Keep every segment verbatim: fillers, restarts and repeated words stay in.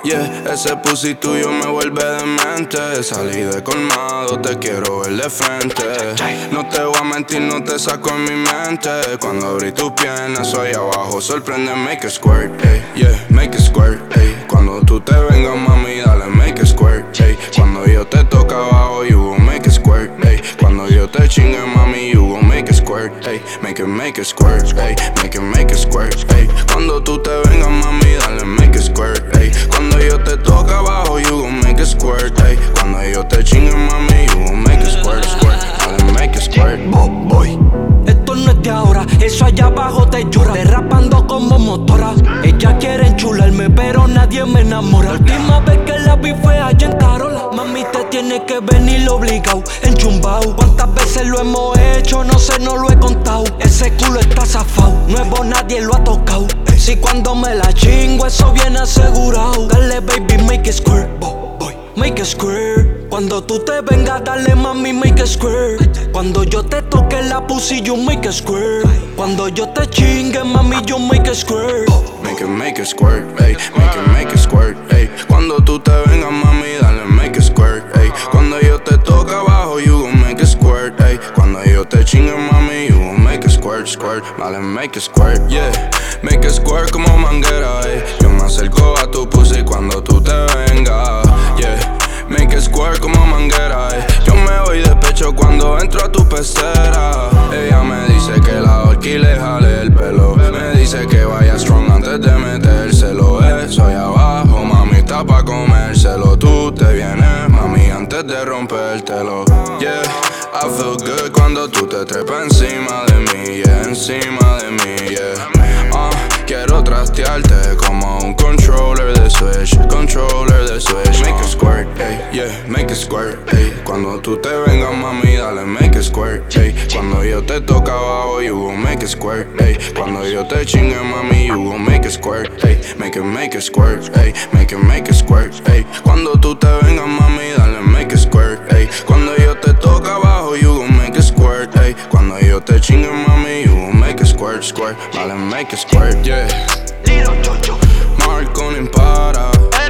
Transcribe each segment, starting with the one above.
Yeah, ese pussy tuyo me vuelve demente. Salí de colmado, te quiero ver de frente. No te voy a mentir, no te saco en mi mente. Cuando abrí tus piernas, soy abajo, sorprende, make it squirt, ey. Yeah, make it squirt, ey. Cuando tú te vengas, mami, dale, make it squirt, ey. Cuando yo te toque abajo, you gon' make it squirt, ey. Cuando yo te chingue, mami, you gon' make it squirt, ey. Make it, make it squirt, ey. Make it, make it squirt, ey. Cuando tú te vengas, mami, dale, make it squirt, ey. Cuando yo te toque abajo, you gon' make it squirt, ey. Cuando yo te chingue, mami, you gon' make it squirt, squirt. Dale, make it squirt, boy. Esto no es de ahora, eso allá abajo te llora. Derrapando como motora. Ella quiere enchularme, pero nadie me enamora. La última vez que la vi fue allá en Carola. Mami, te tiene que venir obligado, enchumbao. ¿Cuántas veces lo hemos hecho? No sé, no lo he contado. Ese culo está zafado, nuevo nadie lo ha tocado. Si cuando me la chingo, eso viene asegurado. Dale, baby, make it squirt, boy, make it squirt. Cuando tú te vengas, dale, mami, make it squirt. Cuando yo te toque la pussy, you make it squirt. Cuando yo te chingue, mami, you make it squirt. Make it, make it squirt, ey. Make it, make it squirt, ey. Cuando tú te vengas, mami, dale, make it squirt, ey. Cuando yo te toque abajo, you gon' make it squirt, ey. Cuando yo te chingue, mami, you gon' make it squirt, squirt. Dale, make it squirt, yeah. Make it squirt como manguera, ey. Yo me acerco a tu pussy cuando tú te vengas, yeah. Make it squirt como manguera, ey. Yo me voy de pecho cuando entro a tu pecera. Ella me dice que la horquilla le jale el pelo. Me dice que vaya strong antes de metérselo. Eso allá abajo, mami, está pa' comérselo. Tú te vienes, mami, antes de rompértelo. Yeah, I feel good cuando tú te trepas encima de mí, yeah, encima de mí, yeah. Uh, quiero trastearte como un controller de Switch, controller de Switch. Make it squirt, ey, yeah, make it squirt, ey. Cuando tú te vengas, mami, dale, make it squirt, ey. Cuando yo te toque abajo, you gon' make it squirt, ey. Cuando yo te chingue, mami, you gon' make it squirt, ey. Make it, make it squirt, ey. Make it, make it squirt, ey. Cuando tú te vengas, mami, dale, make it squirt, ey. Cuando yo te toque abajo, you gon' make it squirt, ey. Cuando yo te chingue, mami, you gon' make it squirt, squirt. Dale, make it squirt, yeah. Little Jojo, Marco no impara,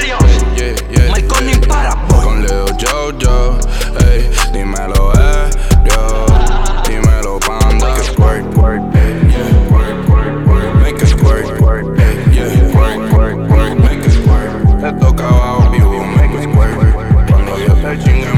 yeah, yeah. Marco no impara, boy. Con Leo Jojo, ey, dímelo, eh, yo. Dímelo, panda. Make it squirt, squirt, ey, yeah. Squirt, squirt, squirt. Make it squirt, squirt, ey, yeah. Squirt, squirt, squirt. Make it squirt. Te toca abajo, you gon' make it squirt. Cuando yo te chingue,